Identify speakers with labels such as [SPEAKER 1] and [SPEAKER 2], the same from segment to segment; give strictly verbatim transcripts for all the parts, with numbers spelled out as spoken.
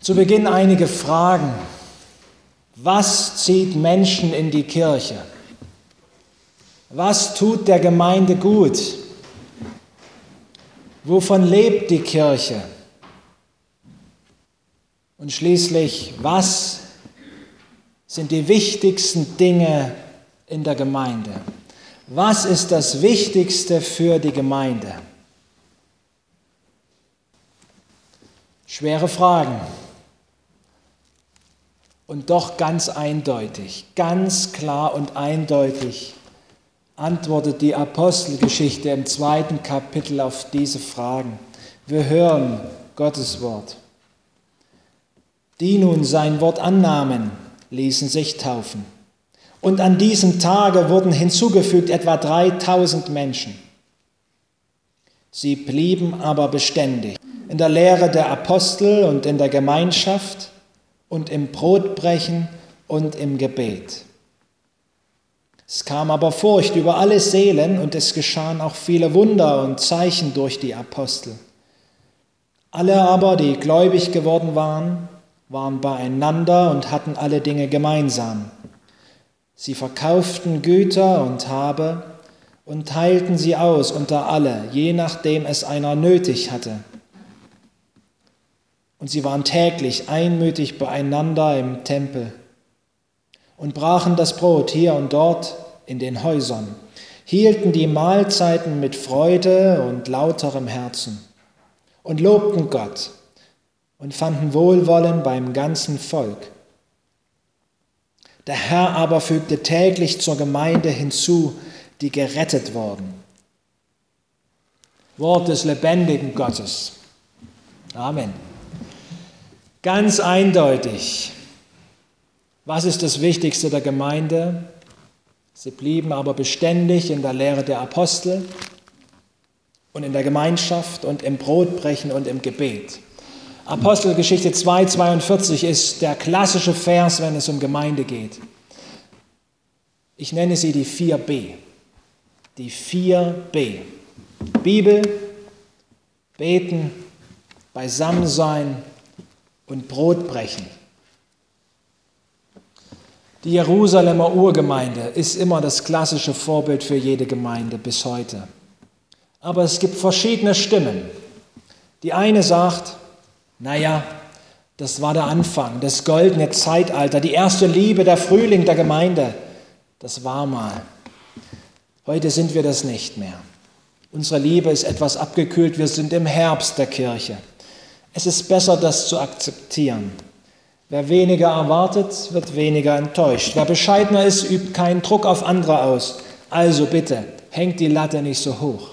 [SPEAKER 1] Zu Beginn einige Fragen. Was zieht Menschen in die Kirche? Was tut der Gemeinde gut? Wovon lebt die Kirche? Und schließlich, was sind die wichtigsten Dinge in der Gemeinde? Was ist das Wichtigste für die Gemeinde? Schwere Fragen. Und doch ganz eindeutig, ganz klar und eindeutig antwortet die Apostelgeschichte im zweiten Kapitel auf diese Fragen. Wir hören Gottes Wort. Die nun sein Wort annahmen, ließen sich taufen. Und an diesem Tage wurden hinzugefügt etwa dreitausend Menschen. Sie blieben aber beständig in der Lehre der Apostel und in der Gemeinschaft und im Brotbrechen und im Gebet. Es kam aber Furcht über alle Seelen und es geschahen auch viele Wunder und Zeichen durch die Apostel. Alle aber, die gläubig geworden waren, waren beieinander und hatten alle Dinge gemeinsam. Sie verkauften Güter und Habe und teilten sie aus unter alle, je nachdem es einer nötig hatte. Und sie waren täglich einmütig beieinander im Tempel und brachen das Brot hier und dort in den Häusern, hielten die Mahlzeiten mit Freude und lauterem Herzen und lobten Gott und fanden Wohlwollen beim ganzen Volk. Der Herr aber fügte täglich zur Gemeinde hinzu, die gerettet wurden. Wort des lebendigen Gottes. Amen. Ganz eindeutig. Was ist das Wichtigste der Gemeinde? Sie blieben aber beständig in der Lehre der Apostel und in der Gemeinschaft und im Brotbrechen und im Gebet. Apostelgeschichte zwei, zweiundvierzig ist der klassische Vers, wenn es um Gemeinde geht. Ich nenne sie die vier B. Die vier B. Bibel, Beten, Beisammensein und Brotbrechen. Die Jerusalemer Urgemeinde ist immer das klassische Vorbild für jede Gemeinde bis heute. Aber es gibt verschiedene Stimmen. Die eine sagt, naja, das war der Anfang, das goldene Zeitalter, die erste Liebe, der Frühling der Gemeinde. Das war mal. Heute sind wir das nicht mehr. Unsere Liebe ist etwas abgekühlt, wir sind im Herbst der Kirche. Es ist besser, das zu akzeptieren. Wer weniger erwartet, wird weniger enttäuscht. Wer bescheidener ist, übt keinen Druck auf andere aus. Also bitte, hängt die Latte nicht so hoch.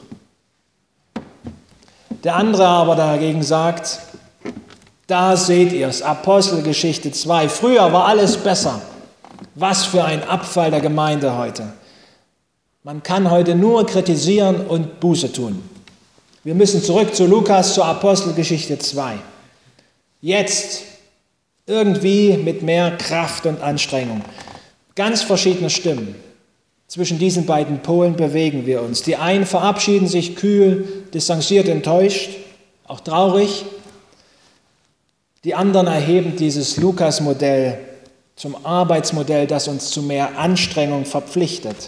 [SPEAKER 1] Der andere aber dagegen sagt, da seht ihr es, Apostelgeschichte zwei. Früher war alles besser. Was für ein Abfall der Gemeinde heute. Man kann heute nur kritisieren und Buße tun. Wir müssen zurück zu Lukas, zur Apostelgeschichte zwei. Jetzt irgendwie mit mehr Kraft und Anstrengung. Ganz verschiedene Stimmen. Zwischen diesen beiden Polen bewegen wir uns. Die einen verabschieden sich kühl, distanziert, enttäuscht, auch traurig. Die anderen erheben dieses Lukas-Modell zum Arbeitsmodell, das uns zu mehr Anstrengung verpflichtet.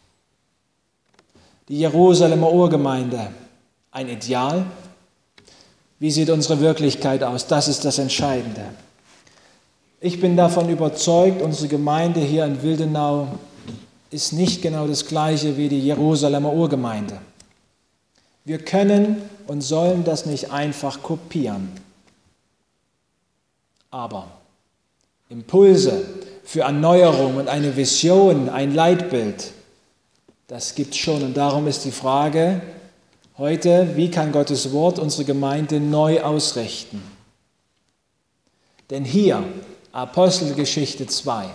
[SPEAKER 1] Die Jerusalemer Urgemeinde, ein Ideal. Wie sieht unsere Wirklichkeit aus? Das ist das Entscheidende. Ich bin davon überzeugt, unsere Gemeinde hier in Wildenau ist nicht genau das Gleiche wie die Jerusalemer Urgemeinde. Wir können und sollen das nicht einfach kopieren. Aber Impulse für Erneuerung und eine Vision, ein Leitbild, das gibt es schon. Und darum ist die Frage heute, wie kann Gottes Wort unsere Gemeinde neu ausrichten? Denn hier, Apostelgeschichte zwei,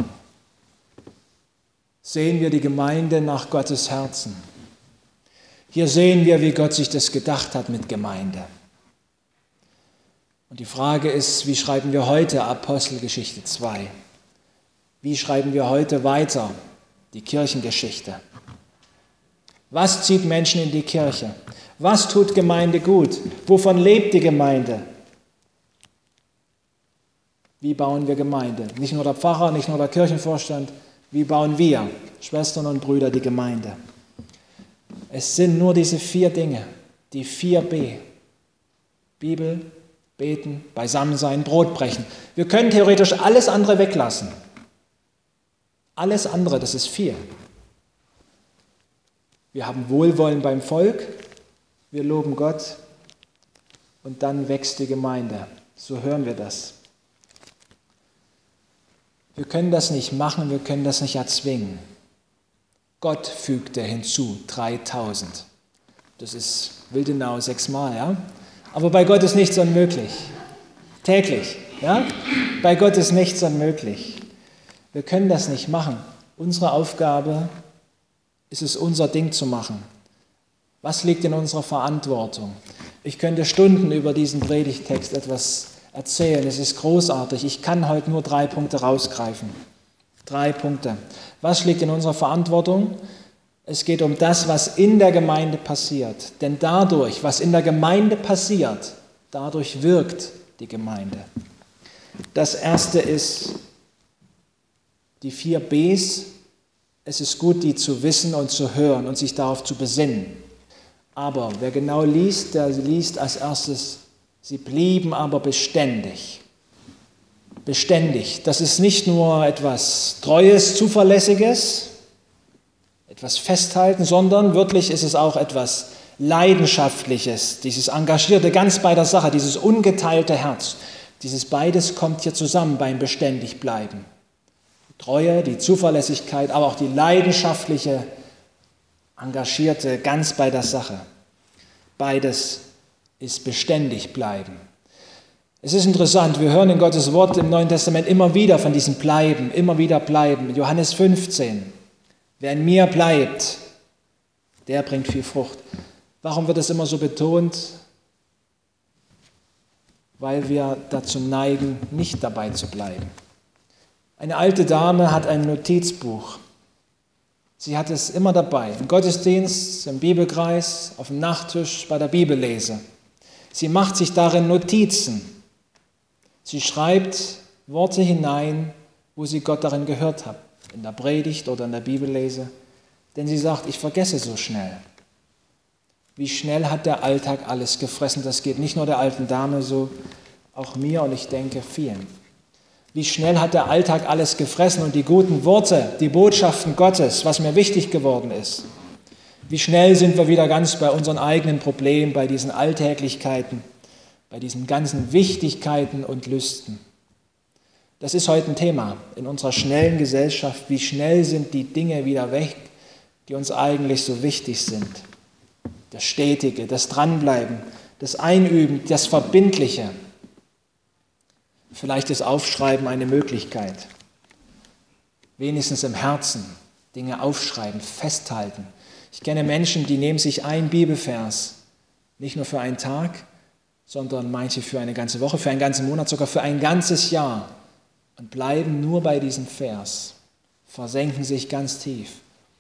[SPEAKER 1] sehen wir die Gemeinde nach Gottes Herzen. Hier sehen wir, wie Gott sich das gedacht hat mit Gemeinde. Und die Frage ist, wie schreiben wir heute Apostelgeschichte zwei? Wie schreiben wir heute weiter die Kirchengeschichte? Was zieht Menschen in die Kirche? Was tut Gemeinde gut? Wovon lebt die Gemeinde? Wie bauen wir Gemeinde? Nicht nur der Pfarrer, nicht nur der Kirchenvorstand. Wie bauen wir, Schwestern und Brüder, die Gemeinde? Es sind nur diese vier Dinge, die vier B. Bibel, beten, beisammen sein, Brot brechen. Wir können theoretisch alles andere weglassen. Alles andere, das ist viel. Wir haben Wohlwollen beim Volk, wir loben Gott und dann wächst die Gemeinde. So hören wir das. Wir können das nicht machen, wir können das nicht erzwingen. Gott fügte hinzu dreitausend. Das ist Wildenau sechsmal, ja? Aber bei Gott ist nichts unmöglich. Täglich, ja? Bei Gott ist nichts unmöglich. Wir können das nicht machen. Unsere Aufgabe ist es, unser Ding zu machen. Was liegt in unserer Verantwortung? Ich könnte Stunden über diesen Predigttext etwas erzählen. Es ist großartig. Ich kann heute nur drei Punkte rausgreifen. Drei Punkte. Was liegt in unserer Verantwortung? Es geht um das, was in der Gemeinde passiert. Denn dadurch, was in der Gemeinde passiert, dadurch wirkt die Gemeinde. Das erste ist die vier Bs. Es ist gut, die zu wissen und zu hören und sich darauf zu besinnen. Aber wer genau liest, der liest als erstes, sie blieben aber beständig. Beständig. Das ist nicht nur etwas Treues, Zuverlässiges, etwas Festhalten, sondern wörtlich ist es auch etwas Leidenschaftliches, dieses Engagierte, ganz bei der Sache, dieses ungeteilte Herz. Dieses beides kommt hier zusammen beim Beständigbleiben. Die Treue, die Zuverlässigkeit, aber auch die leidenschaftliche, engagierte, ganz bei der Sache. Beides ist beständig bleiben. Es ist interessant, wir hören in Gottes Wort im Neuen Testament immer wieder von diesem Bleiben, immer wieder bleiben. Johannes fünfzehn, wer in mir bleibt, der bringt viel Frucht. Warum wird es immer so betont? Weil wir dazu neigen, nicht dabei zu bleiben. Eine alte Dame hat ein Notizbuch. Sie hat es immer dabei, im Gottesdienst, im Bibelkreis, auf dem Nachttisch, bei der Bibellese. Sie macht sich darin Notizen. Sie schreibt Worte hinein, wo sie Gott darin gehört hat, in der Predigt oder in der Bibellese. Denn sie sagt, ich vergesse so schnell. Wie schnell hat der Alltag alles gefressen? Das geht nicht nur der alten Dame so, auch mir und ich denke vielen. Wie schnell hat der Alltag alles gefressen und die guten Worte, die Botschaften Gottes, was mir wichtig geworden ist. Wie schnell sind wir wieder ganz bei unseren eigenen Problemen, bei diesen Alltäglichkeiten, bei diesen ganzen Wichtigkeiten und Lüsten. Das ist heute ein Thema in unserer schnellen Gesellschaft. Wie schnell sind die Dinge wieder weg, die uns eigentlich so wichtig sind. Das Stetige, das Dranbleiben, das Einüben, das Verbindliche. Vielleicht ist Aufschreiben eine Möglichkeit. Wenigstens im Herzen Dinge aufschreiben, festhalten. Ich kenne Menschen, die nehmen sich einen Bibelvers, nicht nur für einen Tag, sondern manche für eine ganze Woche, für einen ganzen Monat, sogar für ein ganzes Jahr und bleiben nur bei diesem Vers, versenken sich ganz tief.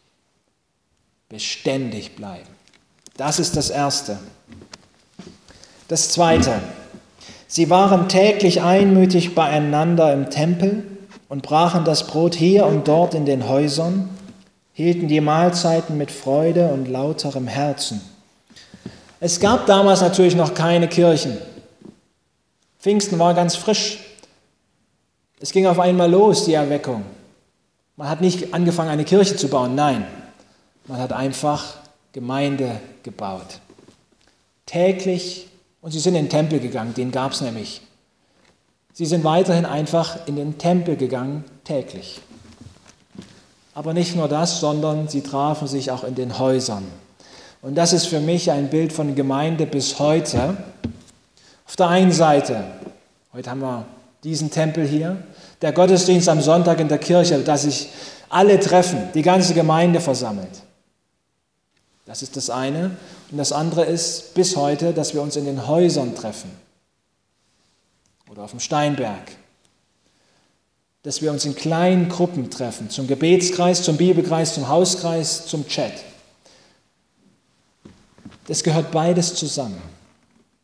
[SPEAKER 1] Beständig bleiben. Das ist das Erste. Das Zweite. Sie waren täglich einmütig beieinander im Tempel und brachen das Brot hier und dort in den Häusern, hielten die Mahlzeiten mit Freude und lauterem Herzen. Es gab damals natürlich noch keine Kirchen. Pfingsten war ganz frisch. Es ging auf einmal los, die Erweckung. Man hat nicht angefangen, eine Kirche zu bauen, nein. Man hat einfach Gemeinde gebaut. Täglich. Und sie sind in den Tempel gegangen, den gab es nämlich. Sie sind weiterhin einfach in den Tempel gegangen, täglich. Aber nicht nur das, sondern sie trafen sich auch in den Häusern. Und das ist für mich ein Bild von Gemeinde bis heute. Auf der einen Seite, heute haben wir diesen Tempel hier, der Gottesdienst am Sonntag in der Kirche, dass sich alle treffen, die ganze Gemeinde versammelt. Das ist das eine. Und das andere ist bis heute, dass wir uns in den Häusern treffen oder auf dem Steinberg. Dass wir uns in kleinen Gruppen treffen, zum Gebetskreis, zum Bibelkreis, zum Hauskreis, zum Chat. Das gehört beides zusammen.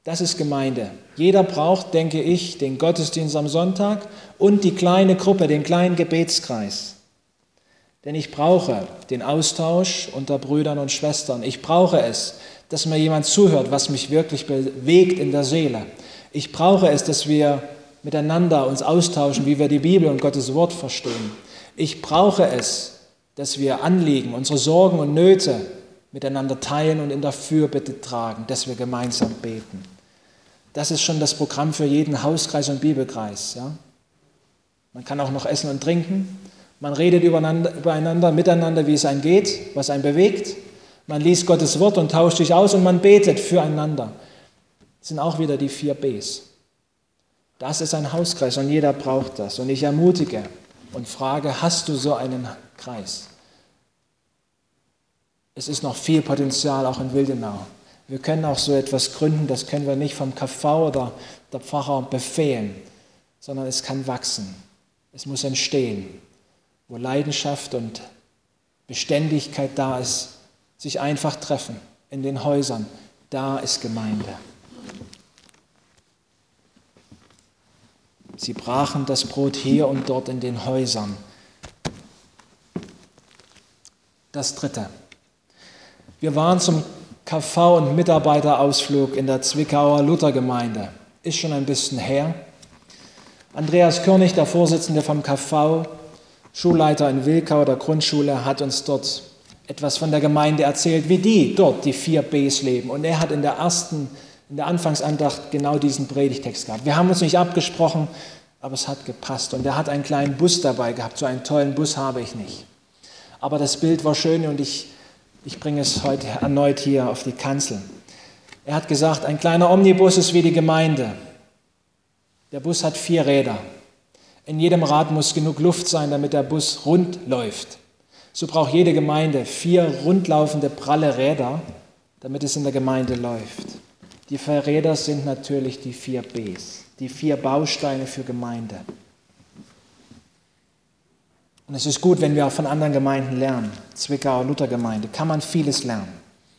[SPEAKER 1] Das ist Gemeinde. Jeder braucht, denke ich, den Gottesdienst am Sonntag und die kleine Gruppe, den kleinen Gebetskreis. Denn ich brauche den Austausch unter Brüdern und Schwestern. Ich brauche es, dass mir jemand zuhört, was mich wirklich bewegt in der Seele. Ich brauche es, dass wir miteinander uns austauschen, wie wir die Bibel und Gottes Wort verstehen. Ich brauche es, dass wir Anliegen, unsere Sorgen und Nöte miteinander teilen und in der Fürbitte tragen, dass wir gemeinsam beten. Das ist schon das Programm für jeden Hauskreis und Bibelkreis. Ja? Man kann auch noch essen und trinken. Man redet übereinander, übereinander, miteinander, wie es einem geht, was einen bewegt. Man liest Gottes Wort und tauscht sich aus und man betet füreinander. Das sind auch wieder die vier Bs. Das ist ein Hauskreis und jeder braucht das. Und ich ermutige und frage, hast du so einen Kreis? Es ist noch viel Potenzial auch in Wildenau. Wir können auch so etwas gründen, das können wir nicht vom K V oder der Pfarrer befehlen, sondern es kann wachsen. Es muss entstehen, wo Leidenschaft und Beständigkeit da ist, sich einfach treffen in den Häusern. Da ist Gemeinde. Sie brachen das Brot hier und dort in den Häusern. Das Dritte. Wir waren zum K V- und Mitarbeiterausflug in der Zwickauer Luthergemeinde. Ist schon ein bisschen her. Andreas Körnig, der Vorsitzende vom K V, Schulleiter in Wilkau der Grundschule, hat uns dort etwas von der Gemeinde erzählt, wie die dort die vier Bs leben. Und er hat in der ersten, in der Anfangsandacht genau diesen Predigtext gehabt. Wir haben uns nicht abgesprochen, aber es hat gepasst. Und er hat einen kleinen Bus dabei gehabt. So einen tollen Bus habe ich nicht. Aber das Bild war schön und ich, ich bringe es heute erneut hier auf die Kanzel. Er hat gesagt, ein kleiner Omnibus ist wie die Gemeinde. Der Bus hat vier Räder. In jedem Rad muss genug Luft sein, damit der Bus rund läuft. So braucht jede Gemeinde vier rundlaufende, pralle Räder, damit es in der Gemeinde läuft. Die vier Räder sind natürlich die vier Bs, die vier Bausteine für Gemeinde. Und es ist gut, wenn wir auch von anderen Gemeinden lernen. Zwickauer Luthergemeinde, kann man vieles lernen.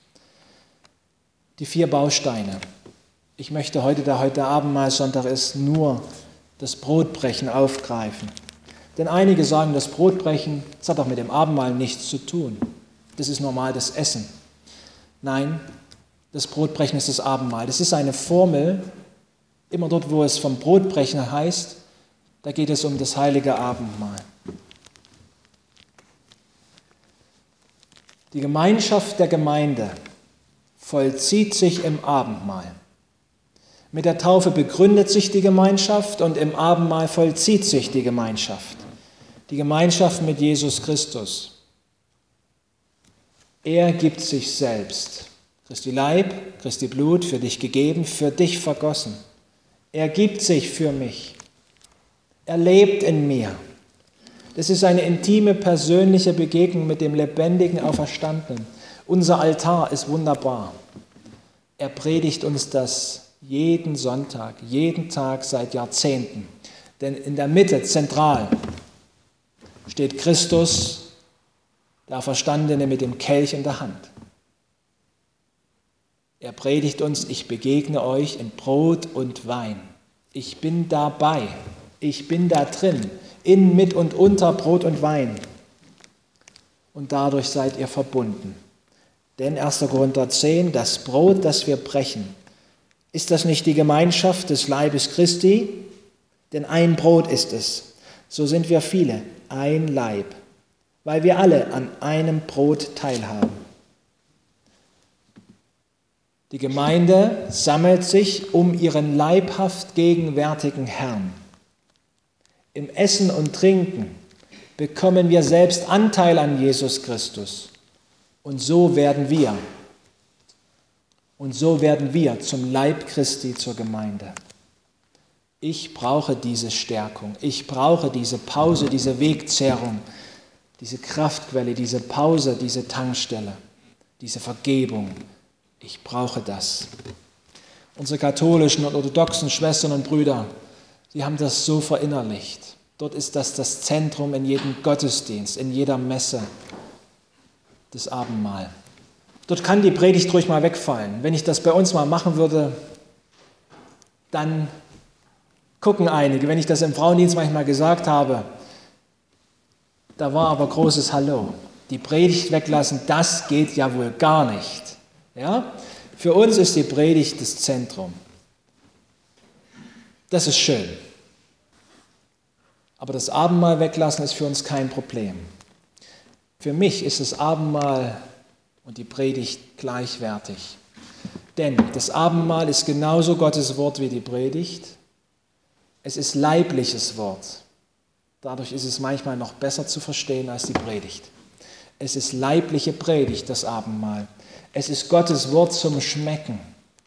[SPEAKER 1] Die vier Bausteine. Ich möchte heute, da heute Abendmahlsonntag ist, nur das Brotbrechen aufgreifen. Denn einige sagen, das Brotbrechen, das hat doch mit dem Abendmahl nichts zu tun. Das ist normal das Essen. Nein, das Brotbrechen ist das Abendmahl. Das ist eine Formel, immer dort, wo es vom Brotbrechen heißt, da geht es um das heilige Abendmahl. Die Gemeinschaft der Gemeinde vollzieht sich im Abendmahl. Mit der Taufe begründet sich die Gemeinschaft und im Abendmahl vollzieht sich die Gemeinschaft. Die Gemeinschaft mit Jesus Christus. Er gibt sich selbst. Christi Leib, Christi Blut, für dich gegeben, für dich vergossen. Er gibt sich für mich. Er lebt in mir. Das ist eine intime, persönliche Begegnung mit dem lebendigen Auferstandenen. Unser Altar ist wunderbar. Er predigt uns das jeden Sonntag, jeden Tag seit Jahrzehnten. Denn in der Mitte, zentral, steht Christus, der Auferstandene mit dem Kelch in der Hand. Er predigt uns, ich begegne euch in Brot und Wein. Ich bin dabei, ich bin da drin, in, mit und unter Brot und Wein. Und dadurch seid ihr verbunden. Denn erster Korinther zehn, das Brot, das wir brechen, ist das nicht die Gemeinschaft des Leibes Christi? Denn ein Brot ist es. So sind wir viele, ein Leib, weil wir alle an einem Brot teilhaben. Die Gemeinde sammelt sich um ihren leibhaft gegenwärtigen Herrn. Im Essen und Trinken bekommen wir selbst Anteil an Jesus Christus. Und so werden wir, und so werden wir zum Leib Christi, zur Gemeinde. Ich brauche diese Stärkung, ich brauche diese Pause, diese Wegzehrung, diese Kraftquelle, diese Pause, diese Tankstelle, diese Vergebung. Ich brauche das. Unsere katholischen und orthodoxen Schwestern und Brüder, sie haben das so verinnerlicht. Dort ist das das Zentrum in jedem Gottesdienst, in jeder Messe, das Abendmahl. Dort kann die Predigt ruhig mal wegfallen. Wenn ich das bei uns mal machen würde, dann gucken einige, wenn ich das im Frauendienst manchmal gesagt habe, da war aber großes Hallo. Die Predigt weglassen, das geht ja wohl gar nicht. Ja? Für uns ist die Predigt das Zentrum. Das ist schön. Aber das Abendmahl weglassen ist für uns kein Problem. Für mich ist das Abendmahl und die Predigt gleichwertig. Denn das Abendmahl ist genauso Gottes Wort wie die Predigt. Es ist leibliches Wort. Dadurch ist es manchmal noch besser zu verstehen als die Predigt. Es ist leibliche Predigt, das Abendmahl. Es ist Gottes Wort zum Schmecken.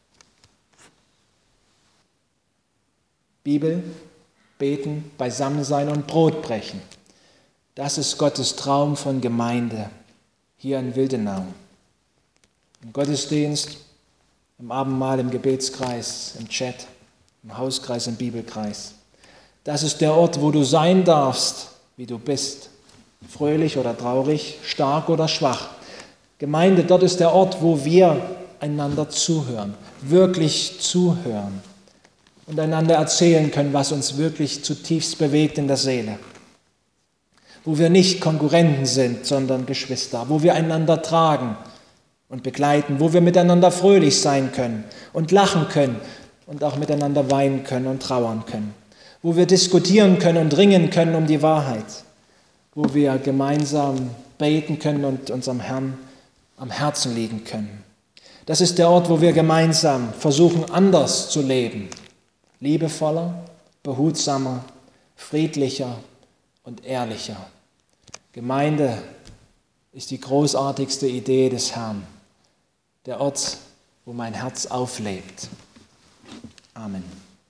[SPEAKER 1] Bibel, beten, Beisammensein und Brot brechen. Das ist Gottes Traum von Gemeinde hier in Wildenau. Im Gottesdienst, im Abendmahl, im Gebetskreis, im Chat, im Hauskreis, im Bibelkreis. Das ist der Ort, wo du sein darfst, wie du bist. Fröhlich oder traurig, stark oder schwach. Gemeinde, dort ist der Ort, wo wir einander zuhören, wirklich zuhören und einander erzählen können, was uns wirklich zutiefst bewegt in der Seele. Wo wir nicht Konkurrenten sind, sondern Geschwister, wo wir einander tragen und begleiten, wo wir miteinander fröhlich sein können und lachen können und auch miteinander weinen können und trauern können, wo wir diskutieren können und ringen können um die Wahrheit, wo wir gemeinsam beten können und unserem Herrn am Herzen liegen können. Das ist der Ort, wo wir gemeinsam versuchen, anders zu leben, liebevoller, behutsamer, friedlicher und ehrlicher. Gemeinde ist die großartigste Idee des Herrn, der Ort, wo mein Herz auflebt. Amen.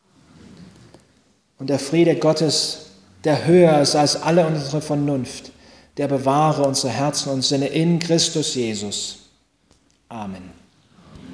[SPEAKER 1] Und der Friede Gottes, der höher ist als alle unsere Vernunft, der bewahre unsere Herzen und Sinne in Christus Jesus. Amen.